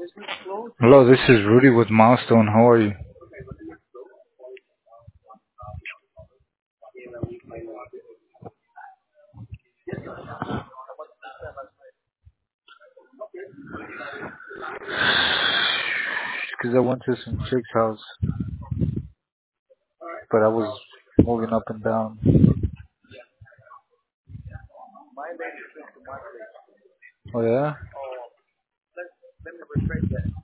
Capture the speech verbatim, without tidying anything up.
Hello, this is Rudy with Milestone. How are you? Because I went to some chick's house, but I was moving up and down. Oh yeah?